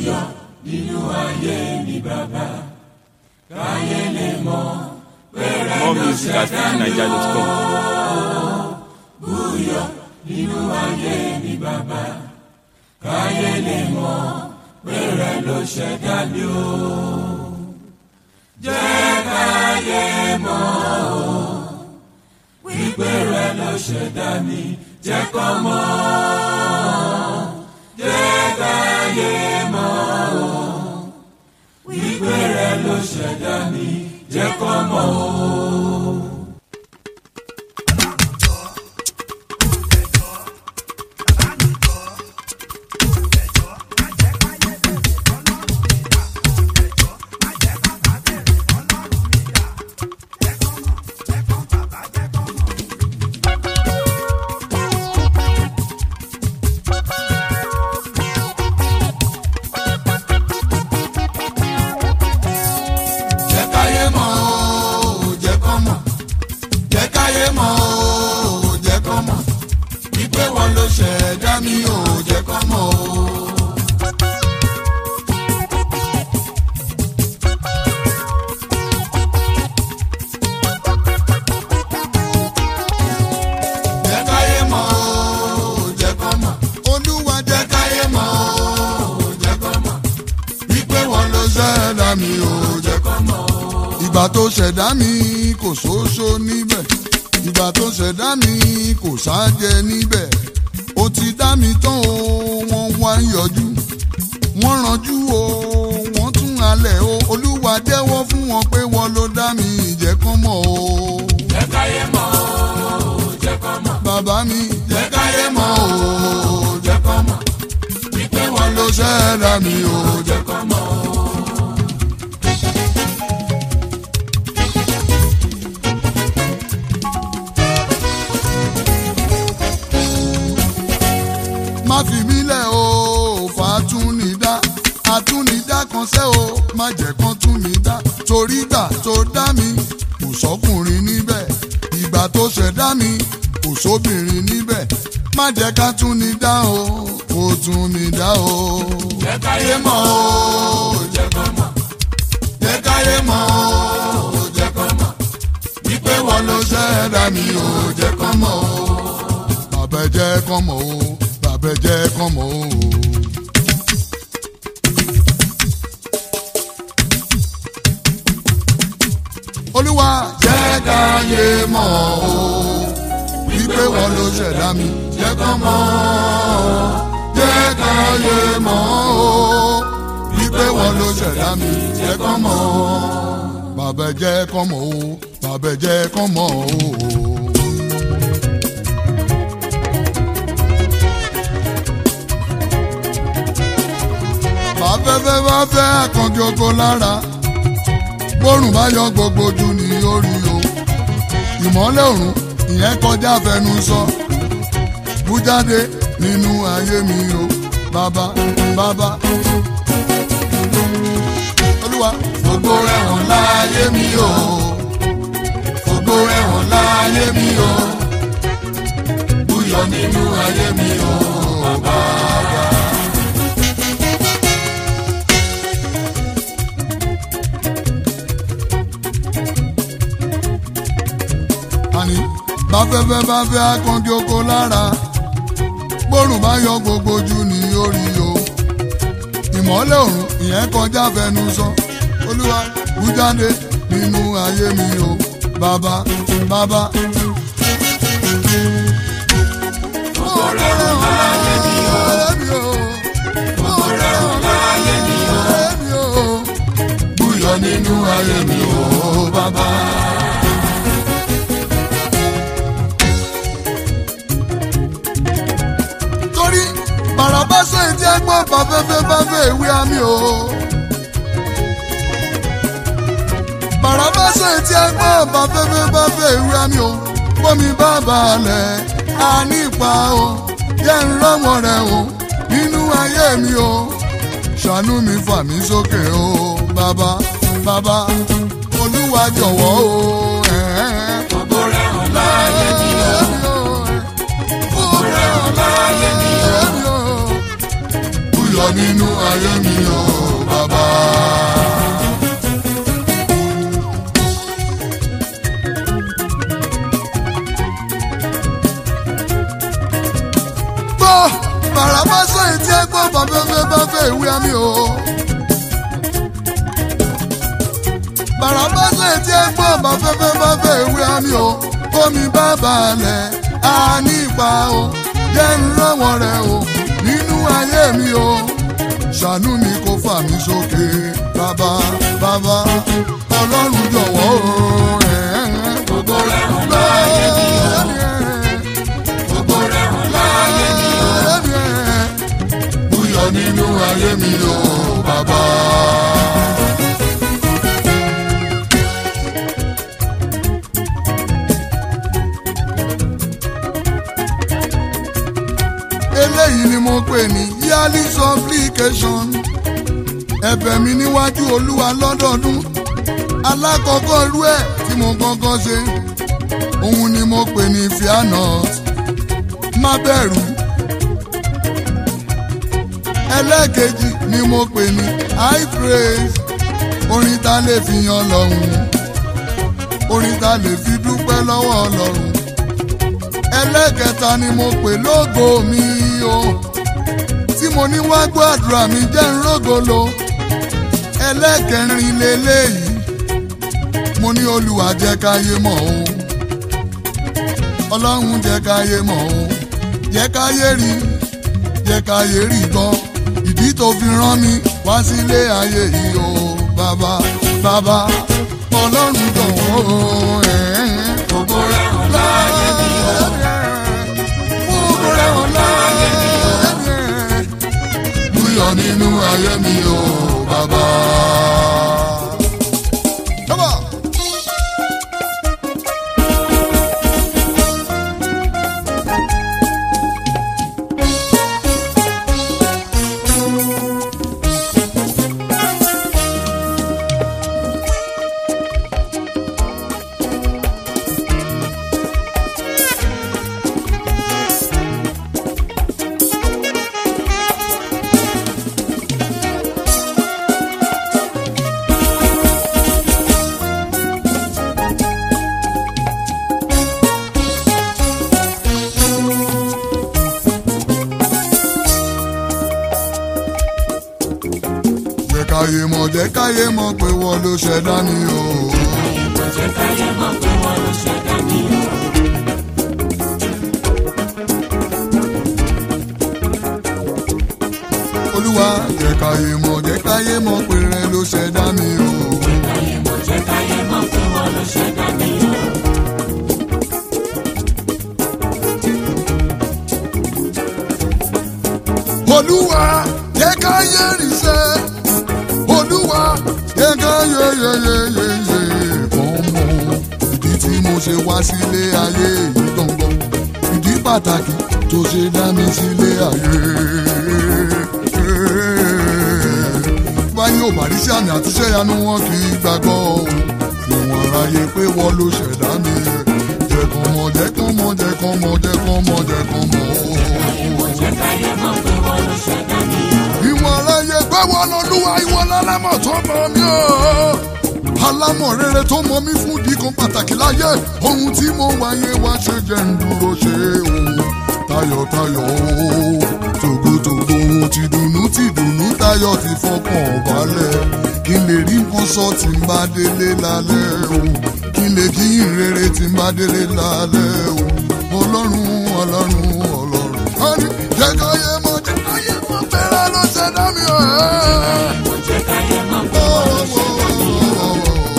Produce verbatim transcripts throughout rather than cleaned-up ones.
búyọ̀ nínú ayé mi bàbá káyé lè mọ̀ pé rẹ ló ṣẹ̀dá mi o. Búyọ̀ nínú ayé mi bàbá káyé lè mọ̀ pé rẹ ló ṣẹ̀dá mi o. Jẹ́ káyé mọ̀ wípé rẹ ló ṣẹ̀dá mi, jẹ́ kó mọ̀. Jẹ́ káyé mọ̀ wípé rẹ ló ṣẹ̀dá mi, jẹ́ kó mọ̀ o. Ṣẹ̀dá mi ò jẹ́ kó mọ̀ o. Jẹ́ káyé mọ̀ o, jẹ́ kó mọ̀. Olúwa jẹ́ káyé mọ̀ o, jẹ́ kó mọ̀. Wípé wọ́n ló ṣẹ̀dá mi ò jẹ́ kó mọ̀ o. Ìgbà tó ṣẹ̀dá mi kò ṣoṣo níbẹ̀. Ìgbà tó ṣẹ̀dá mi kò sájẹ níbẹ̀. Ó ti dá mi tán o, wọ́n wá ń yọjú, wọ́n ranjú o, wọ́n tún halẹ̀ o. Olúwa jẹ́wọ́ fún wọn pé wọ́n ló dá mi, jẹ́ kán mọ̀ o. Jẹ́ káyé mọ̀ o, jẹ́ kán mọ̀. Bàbá mi jẹ́ káyé mọ̀ o, jẹ́ kán mọ̀. Wípé wọ́n ló ṣẹ̀dá mi o, jẹ́ kán mọ̀ o. Má fi mí lẹ̀ o, fàtúnidá, àtúnidá kan sẹ́ o, má jẹ́ kán tún mi dá. Torí ìgbà tó dá mi, kò sọ́kùnrin níbẹ̀. Ìgbà tó ṣẹ̀dá mi, kò sóbìnrin níbẹ̀. Má jẹ́ ká tún ni dá o, kó tún mi dá o. Jẹ́ káyé mọ̀ o, jẹ́ kán mọ̀. Jẹ́ káyé mọ̀ o, jẹ́ kán mọ̀. Wípé wọ́n ló ṣẹ̀dá mi o, jẹ́ kán mọ̀ o. Bàbá jẹ́ kán mọ̀ o. Bàbá jẹ́ kán mọ̀ o. Olúwa jẹ́ káyé mọ̀ o. Wípé wọ́n ló ṣẹ̀dá mi, jẹ́ kán mọ̀ o. Jẹ́ káyé mọ̀ o. Wípé wọ́n ló ṣẹ̀dá mi, jẹ́ kán mọ̀ o. Bàbá jẹ́ kán mọ̀ o. Bàbá jẹ́ kán mọ̀ o. Afẹ́fẹ́ bá fẹ́ àkànjọ oko lára, bórùn bá yọ gbogbo ojú ní orí o. Ìmọ́lẹ̀ òrùn ìyẹn kọjá fẹnu sọ, bú jáde nínú ayé mi o. Bàbá bàbá Olúwa gbogbo rẹ̀ hàn láyé mi o. Gbogbo rẹ̀ hàn láyé mi o. Búyọ̀ nínú ayé mi o. Bàbá. Báfẹ́fẹ́ bá fẹ́ akànjú oko lára, bórùn bá yọ gbogbo ojú ní orí o. Ìmọ́lẹ̀ òrùn ìyẹn kọjá fẹnu sọ, Olúwa bú jáde nínú ayé mi o. Bàbá bàbá. Gbogbo rẹ̀ hàn láyé mi o. Gbogbo rẹ̀ hàn láyé mi o. Búyọ̀ nínú ayé mi o. Bàbá. Bàràbá sẹ́yìn tí ẹ gbọ́ bàfẹ́fẹ́ bàfẹ́ ìwé àmì o. Bàràbá sẹ́yìn tí ẹ gbọ́ bàfẹ́fẹ́ bàfẹ́ ìwé àmì o. Bómi bá balẹ̀ á nípa o. Jẹ́ ń rọ́mọ rẹ̀ o nínú ayé mi o. Ṣàánú mi fà mí sókè o. Bàbá bàbá Olúwa jọ̀wọ́ o. Gbogbo rẹ̀ hàn láyé mi o. Gbogbo rẹ̀ hàn láyé mi o. búyọ nínú ayé mi o bàbá. gbọ́ bàrà bá sọ ètí ẹgbọ́n bàbẹ́fẹ́ bá fẹ́ ìwé àmì o. bàrà bá sọ ètí ẹgbọ́n bàbẹ́fẹ́ bá fẹ́ ìwé àmì o. omi bá balẹ̀ á ní ipa o. jẹ́ ń rọ́wọ́ rẹ̀ o nínú ayé mi o. ṣàánú mi kó fà mí sókè bàbá bàbá ọlọ́run jọ̀wọ́ o. gbogbo rẹ̀ hàn láyé mi o. gbogbo rẹ̀ hàn láyé mi o. búyọ nínú ayé mi o bàbá. eléyìí ni mo pè ní yearly supplication. ẹ̀bẹ̀ mi níwájú olúwa lọ́dọọdún. alákọ̀ọ́kọ́ irú ẹ̀ tí mo kọ́kọ́ ṣe òun ni mo pè ní fear not, má bẹ̀rù. ẹlẹ́ẹ̀kejì ni mo pè ní high praise, orin tá lè fi yan lọ́hùn, orin tá lè fi dúpẹ́ lọ́wọ́ ọlọ́run. ẹlẹ́ẹ̀kẹta ni mo pè lógo mi o, tí mo ní wá gbọ́ àdúrà mi jẹ́ ń rógolo. ẹlẹ́ẹ̀kẹrin lélẹ́yìí, mo ní olúwa jẹ́ káyé mọ̀ o, ọlọ́run jẹ́ káyé mọ̀ o, jẹ́ káyé rí, jẹ́ káyé rí gbọ́ ìdí tó fi rán mi wá sílé ayé yìí o bàbá bàbá ọlọ́run jọ̀wọ́ o. gbogbo rẹ̀ hàn láyé mi o. gbogbo rẹ̀ hàn láyé mi o. búyọ nínú ayé mi o bàbá. káyé mọ̀ jẹ́ káyé mọ̀ pé wọ́n ló ṣẹ̀dá mi o. jẹ́ káyé mọ̀ pé wọ́n ló ṣẹ̀dá mi o. olúwa jẹ́ káyé mọ̀ jẹ́ káyé mọ̀ pé rẹ ló ṣẹ̀dá mi o. jẹ́ káyé mọ̀ jẹ́ káyé mọ̀ pé wọ́n ló ṣẹ̀dá mi o. olúwa jẹ́ káyé rí sẹ́, olúwa jẹ́ káyé yeyeyeye kan mọ̀ ìdí tí mo ṣe wá sílé ayé yìí gangan, ìdí pàtàkì tó ṣe dá mi sílé ayé. báyìí ò bá rí sí àmì àti iṣẹ́ ìyanu wọn kì í gbàgbọ́ o, ìwọ̀n aráyé pé wọ́n ló ṣẹ̀dá mi. jẹ́ kán mọ̀ jẹ́ kán mọ̀ jẹ́ kán mọ̀ jẹ́ kán mọ̀ jẹ́ kán mọ̀. jẹ́ káyé mọ̀ pé wọ́n ló ṣẹ̀dá mi o. ìwọ̀n aráyé pé wọ́n lọ́lúwa ìwọ lálámọ̀ tó mọ̀ mí o. alámọ̀ rere tó mọ̀ mí fún díkan pàtàkì láyé, ohun tí mo wáyé wá ṣe jẹ́ ń dúró ṣe o. tayọ̀tayọ̀ o, tògótògó ti dùnnú ti dùnnú tayọ̀ ti fọkàn balẹ̀. kí n lè rí nǹkan sọ tí n bá délé lálẹ́ o, kí n lè kí n rere tí n bá délé lálẹ́ o. ọlọ́run ọlọ́run ọlọ́run á ní jẹ́ káyé mọ̀ jẹ́ káyé mọ̀ fẹ́rẹ́ ló ṣẹ̀dá mi o. jẹ́ káyé mọ̀ pé wọ́n ló ṣẹ̀dá mi o.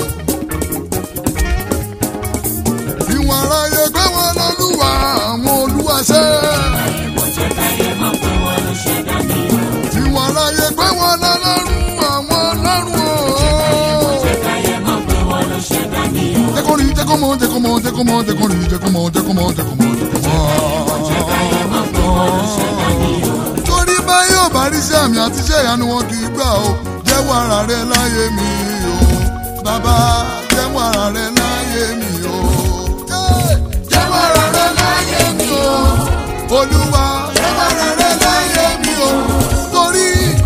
ìwọ̀n aráyé pé wọ́n lọ́lúwa àwọn olúwa ṣe. jẹ́ káyé mọ̀ pé wọ́n ló ṣẹ̀dá mi o. ìwọ̀n aráyé pé wọ́n lọ́lọ́run àwọn ọlọ́run o. jẹ́ káyé mọ̀ pé wọ́n ló ṣẹ̀dá mi o. jẹ́ kó rí jẹ́ kó mọ̀ jẹ́ kó mọ̀ jẹ́ kó mọ̀ jẹ́ kó rí jẹ́ kó mọ̀ jẹ́ kó mọ̀ jẹ́ kó mọ̀ jẹ́ kó mọ̀. jẹ́ káyé mọ̀ pé wọ́n ló ṣẹ̀dá mi o. torí báyọ̀ bá rí sí àmì àti iṣẹ́ ìyanu wọn kì í gbà o. jẹ́wọ́ ara rẹ láyé mi o bàbá, jẹ́wọ́ ara rẹ láyé mi o. jẹ́wọ́ ara rẹ láyé mi o olúwa, jẹ́wọ́ ara rẹ láyé mi o. torí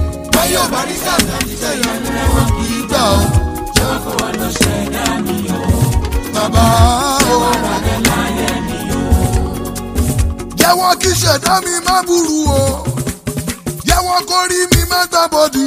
báyọ̀ bá rí sàmì àti sẹ́yìn wọn kì í gbà ó. jọ̀wọ́ pé wọ́n ló ṣẹ̀dá mi o. bàbá o. ara rẹ̀ láyé mi o. jẹ́wọ́ kí ṣẹ̀dá mi má burú o. jẹ́wọ́ kó rí mi má gbàbọ̀dì.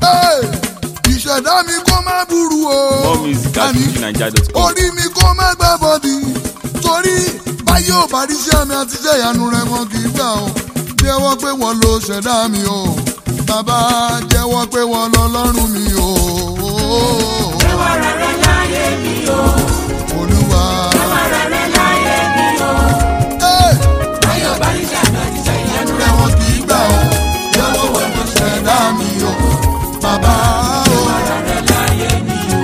ìṣẹ̀dá mi kó má burú o. more music at fuji naija dot com. orí mi kó má gbàbọ̀dì. torí báyìí ò bá rí iṣẹ́ mi àti iṣẹ́ ìyanu rẹ̀ wọn kì í gbà o. jẹ́wọ́ pé wọ́n ló ṣẹ̀dá mi o. bàbá jẹ́wọ́ pé wọ́n lọ lọ́rùn mi o. jẹ́wọ́ ara rẹ̀ láyé mi o. olúwa. jẹ́wọ́ ara rẹ̀ láyé mi o. báyọ̀ bá rí sàmì àti iṣẹ́ ìyanu rẹ̀ wọn kì í gbà o. jẹ́wọ́ wọ́n ló ṣẹ̀dá mi o. bàbá o. jẹ́wọ́ ara rẹ̀ láyé mi o.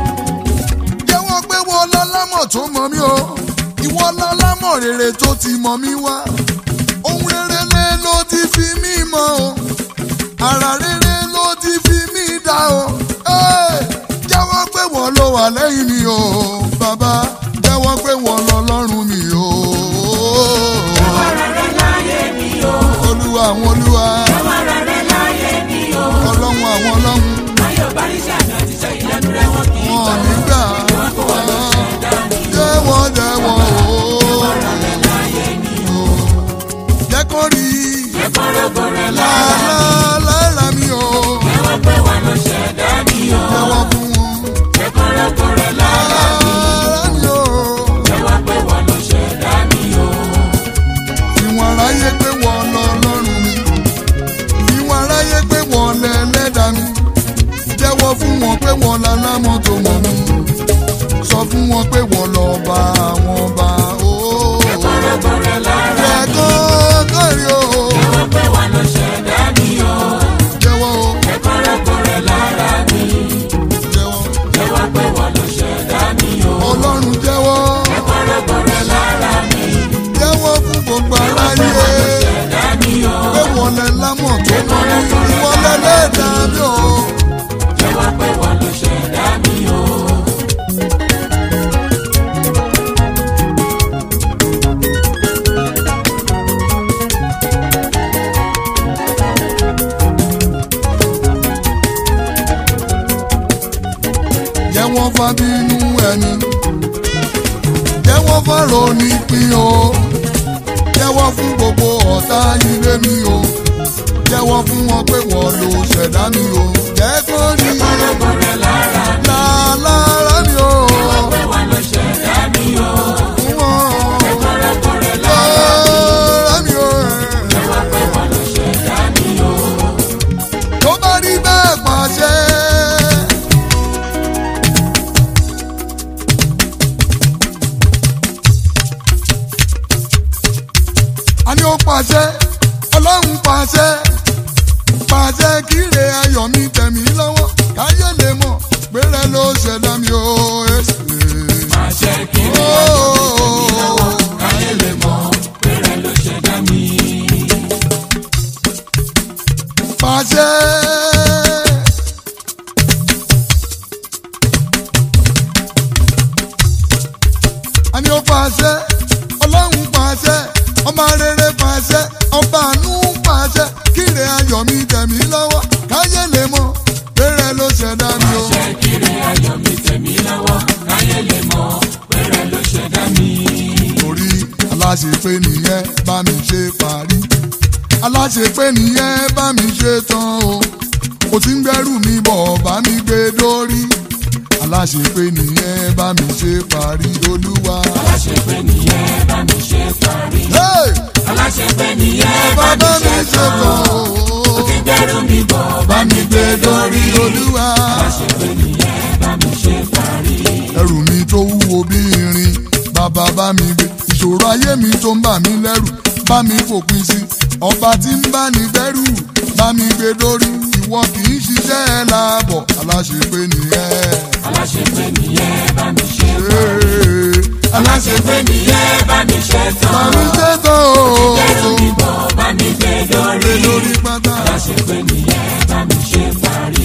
jẹ́wọ́ pé wọ́n lọ́lámọ̀ tó mọ̀ mí o. ìwọ lọ́lámọ̀ rere tó ti mọ̀ mí wá. ohun rere lé ló ti fi mí mọ̀ o. ara rere ló ti fi mí dá o. jẹ́wọ́ pé wọ́n ló wà lẹ́yìn mi o. bàbá jẹ́wọ́ pé wọ́n lọ lọ́rùn mi o. jẹ́wọ́ ara rẹ̀ láyé mi o. olúwa àwọn olúwa. jẹ́wọ́ ara rẹ̀ láyé mi o. ọlọ́run àwọn ọlọ́run. báyọ̀ bá rí sàmì àti iṣẹ́ ìyanu rẹ̀ wọn kì í gbà wọn o. nígbà. jẹ́wọ́ pé wọ́n ló ṣẹ̀dá mi o. jẹ́wọ́ jẹ́wọ́ o. jẹ́wọ́ ara rẹ̀ láyé mi o. jẹ́ kó rí. jẹ́ kó rògbò rẹ̀ lára mi. lára mi o. jẹ́wọ́ pé wọ́n ló ṣẹ̀dá mi o. jẹ́wọ́ fún wọn. jẹ́ kó rògbò rẹ̀ lára mi. lára mi o. jẹ́wọ́ pé wọ́n ló ṣẹ̀dá mi o. ìwọ̀n aráyé pé wọ́n lọ lọ́rùn mi. ìwọ̀n aráyé pé wọ́n lẹ́lẹ́dàá mi. jẹ́wọ́ fún wọn pé wọ́n lálámọ̀ tó mọ̀ mi. sọ fún wọn pé wọ́n lọ bá wọn bá o. jẹ́ kó rògbò rẹ̀ lára jẹ́ mi. kó kárí o. jẹ́wọ́ pé wọ́n ló ṣẹ̀dá mi o. jẹ́wọ́ o. jẹ́ kó rògbò rẹ̀ lára mi. jẹ́wọ́. jẹ́wọ́ pé wọ́n ló ṣẹ̀dá mi o. ọlọ́run jẹ́wọ́. jẹ́ kó rògbò rẹ̀ lára mi. jẹ́wọ́ fún gbogbo aráyé. ṣẹ̀dá mi o. pé wọ́n lẹ lámọ̀ tó mọ̀ mi. wọ́n lẹ lẹ́dàá mi o. jẹ́wọ́ pé wọ́n ló ṣẹ̀dá mi o. jẹ́wọ́ fábínú ẹni. jẹ́wọ́ fáró ní pín o. jẹ́wọ́ fún gbogbo ọ̀tá ilé mi o. jẹ́wọ́ fún wọn pé wọ́n ló ṣẹ̀dá mi o. jẹ́ kó rí jẹ́ kó rògbò rẹ̀ lára mi. lára mi o. jẹ́wọ́ pé wọ́n ló ṣẹ̀dá mi o. fún wọn jẹ́ kó rògbò rẹ̀ lára mi. lára mi o. jẹ́wọ́ pé wọ́n ló ṣẹ̀dá mi o. tó bá rí bẹ́ẹ̀ pàṣẹ. a ní ó pàṣẹ ọlọ́run pàṣẹ pàṣẹ kíre ayọ̀ mi tẹ̀mí lọ́wọ́ káyé lè mọ̀ péré ló ṣẹ̀dá mi o. Àṣẹ kiri káyé lè mọ̀ péré ló ṣẹ̀dá mi. pàṣẹ. a ní ó pàṣẹ ọlọ́run pàṣẹ ọba rere pàṣẹ ọba àánú pàṣẹ kíre ayọ̀ mi tẹ̀mí lọ́wọ́ káyé lè mọ̀ péré ló ṣẹ̀dá mi o. Àṣẹ kiri ayọ̀ mi tẹ̀mí lọ́wọ́ káyé lè mọ̀ péré ló ṣẹ̀dá mi. torí aláṣepé nìyẹn bá mi ṣe parí aláṣepé nìyẹn bá mi ṣe tán o kò tí ń gbẹ́rù mi bọ̀ bá mi gbé dórí aláṣepé nìyẹn bá mi ṣe parí olúwa. Aláṣepé nìyẹn bá mi ṣe parí. Hey! Aláṣepé nìyẹn bá bá mi mi ṣe ṣe tán tán. o Ó ti gbẹ́rù mi bọ̀ bá mi gbé dórí. olúwa. Aláṣepé nìyẹn bá mi ṣe parí. ẹrù mi tó wúwo bí irin bàbá bá mi gbé ìṣòro ayé mi tó ń bà mí lẹ́rù bá mi fòpin sí ọba tí ń bá ní dẹ́rù bá mi gbé dórí ìwọ kì í ṣiṣẹ́ láàbọ̀ aláṣepé nìyẹn. Aláṣepé nìyẹn bá mi ṣe parí. Hey, Aláṣepé nìyẹn bá mi ṣe tán. bá mi ṣe tán o. Gbẹ́rù mi bọ̀ bá mi gbé dórí. gbé lórí pátá. Aláṣepé nìyẹn bá mi ṣe parí.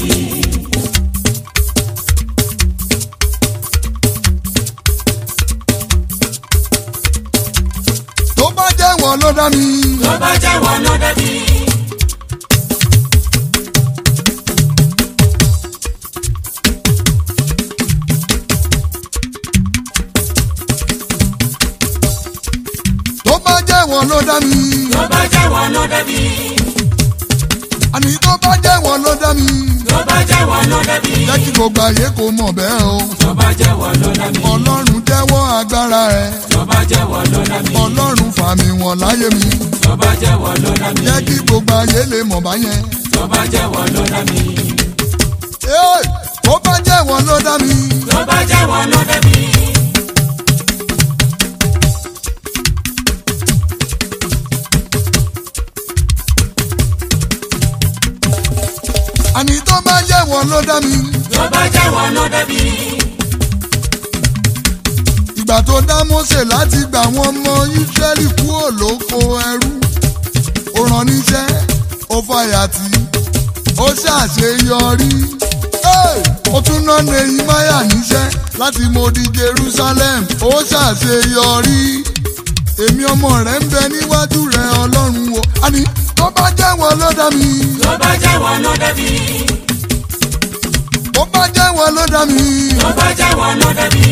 tó bá jẹ́ wọn ló dá mi. Tó bá jẹ́ wọn ló dá mi. wọ́n ló dá mi. tó bá jẹ́ wọ́n ló dá mi. àní tó bá jẹ́ wọ́n ló dá mi. tó bá jẹ́ wọ́n ló dá mi. jẹ́ kí gbogbo ayé kó mọ̀ bẹ́ẹ̀ o. tó bá jẹ́ wọ́n ló dá mi. ọlọ́run jẹ́wọ́ agbára ẹ̀. tó bá jẹ́ wọ́n ló dá mi. ọlọ́run fà mí wọ̀n láyé mi. tó bá jẹ́ wọ́n ló dá mi. jẹ́ kí gbogbo ayé lè mọ̀ báyẹn. tó bá jẹ́ wọ́n ló dá mi. Ee, tó bá jẹ́ wọ́n ló dá mi. tó bá jẹ́ wọ́n ló dá mi. àní tó bá jẹ́ wọ́n ló dá mi. tó bá jẹ́ wọ́n ló dá mi. ìgbà tó dá Mósè láti gbà wọ́n mọ Ísírẹ́lì kúrò lóko ẹrú. ó rán níṣẹ́ ó fàyà tì ó ṣàṣeyọrí. Hey! ó tún ná Nehemiah níṣẹ́ láti mòdì Jerusalem ó ṣàṣeyọrí. èmi ọmọ rẹ̀ ń bẹ níwájú rẹ̀ Ọlọ́run o. àní tó bá jẹ́ wọ́n ló dá mi. tó bá jẹ́ wọ́n ló dá mi. tó bá jẹ́ wọ́n ló dá mi. tó bá jẹ́ wọ́n ló dá mi.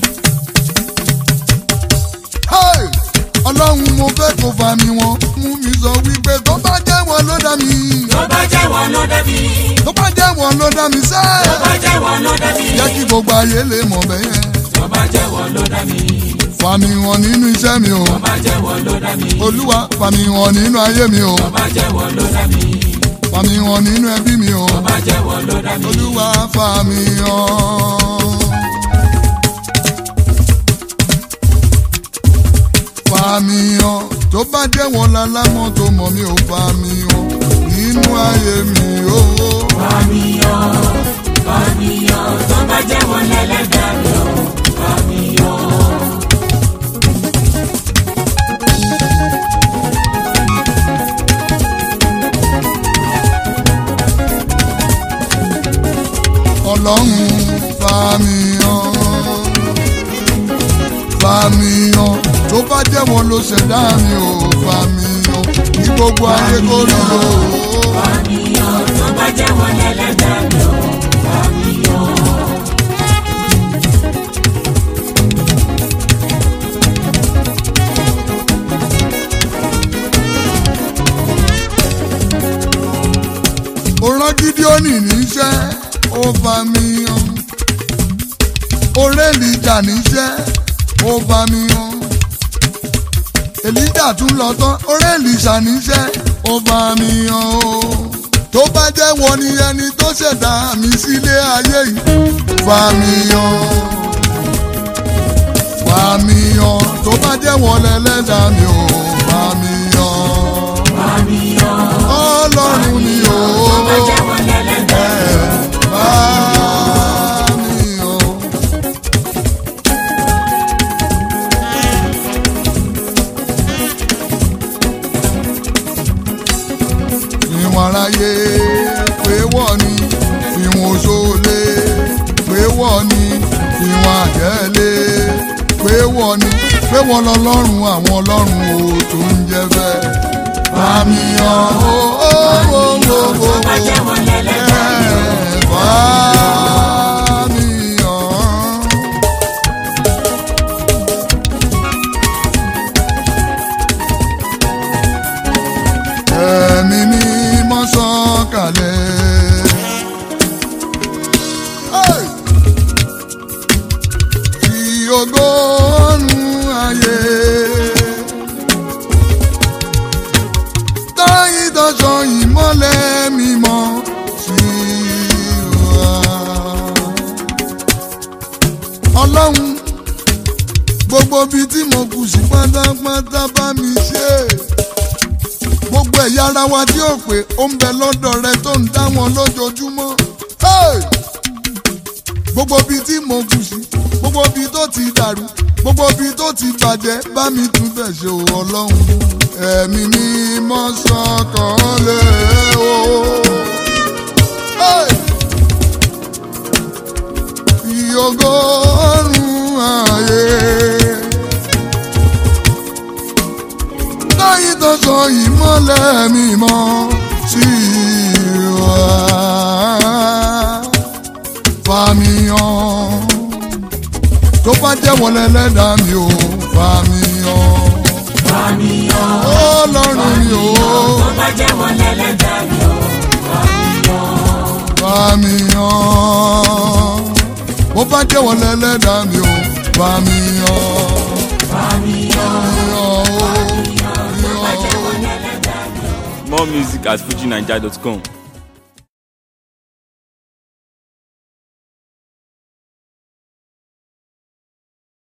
Hey! Ọlọ́run mo fẹ́ kó fa mi wọn mú mi sọ wípé tó bá jẹ́ wọ́n ló dá mi. tó bá jẹ́ wọ́n ló dá mi. tó bá jẹ́ wọ́n ló dá mi sẹ́. tó bá jẹ́ wọ́n ló dá mi. jẹ́ kí gbogbo ayé lè mọ̀ bẹ́yẹn. tó bá jẹ́ wọ́n ló dá mi. Fà mí wọn nínú iṣẹ́ mi o. tó bá jẹ́ wọ́n ló dá mi. Olúwa fà mí wọn nínú ayé mi o. tó bá jẹ́ wọ́n ló dá mi. Fà mí wọn nínú ẹbí mi o. tó bá jẹ́ wọ́n ló dá mi. Olúwa fà mí wọn. Fà mí wọn tó bá jẹ́ wọn lálámọ́ tó mọ̀ mí ò fà mí wọn nínú ayé mi o. Fà mí yọ, fà mí yọ, tó bá jẹ́ wọ́n lẹ́lẹ́dàá mi o. Fà mí yọ. Ọlọ́run fà mí wọn. Fà mí wọn tó bá jẹ́ wọn ló ṣẹ̀dá mi ò fà mí wọn ní gbogbo ayé kó rí o. Fà mí yọ, tó bá jẹ́ wọ́n lẹ́lẹ́dàá mi o. Fà mí yọ. Ó rán Gídíónì níṣẹ́ ó fà mí wọn. Ó rán Èlíjà níṣẹ́ ó fà mí wọn. Èlíjà tún lọ tán ó rán Èlíṣà níṣẹ́ ó fà mí wọn o. Tó bá jẹ́ wọn ni ẹni tó ṣẹ̀dá mi sílé ayé yìí fà mí wọn. Fà mí wọn tó bá jẹ́ wọn lẹ́lẹ́dàá mi ò fà mí wọn. Fà mí yọ, Ọlọ́run ni o. tó bá jẹ́ wọ́n lẹ́lẹ́dàá mi o. Fà mí wọn. Ìwọ̀n aráyé pé wọ́n ní ìwọ̀n òṣòlè pé wọ́n ní ìwọ̀n àjẹ́lé pé wọ́n ní pé wọ́n lọ́lọ́run àwọn ọlọ́run ò tó ń jẹ́ bẹ́ẹ̀. Fà mí hàn ó ó ó ó ó Tó bá jẹ́ wọ́n lẹ́lẹ́dàá mi o. fà mí hàn. Ẹ̀mí mímọ́ sọ̀kalẹ̀. Hey! Fi ògo ọ̀run ayé. Táyì tọ́jọ́ ìmọ́lẹ̀ mímọ́ sí wa. Ọlọ́run gbogbo bíi tí mo kù sí pátápátá bá mi ṣe. Gbogbo ẹ̀yà ara wa tí ó pé ó ń bẹ lọ́dọ̀ rẹ tó ń dá wọn lójoojúmọ́. Hey! Gbogbo bíi tí mo kù sí, gbogbo bíi tó ti dàrú, gbogbo bíi tó ti bàjẹ́ bá mi tún bẹ̀ ṣe o Ọlọ́run. Ẹ̀mí mímọ́ sọ̀kalẹ̀ o. Hey! Fi ògo ọ̀run ayé. Láyé tó sọ ìmọ́lẹ̀ mímọ́ sí wa. Fà mí hàn tó bá jẹ́ wọlé lẹ́dàá mi ò fà mí hàn. Fà mí yọ, bá jẹ́ wọn lẹ́lẹ́dàá mi ò bá mi yọ̀. bá mi yọ̀. bó bá jẹ́ wọn lẹ́lẹ́dàá mi ò bá mi yọ̀. bá mi yọ̀. yọ̀ o. bá jẹ́ wọn lẹ́lẹ́dàá mi ò. More music at fuji naija dot com.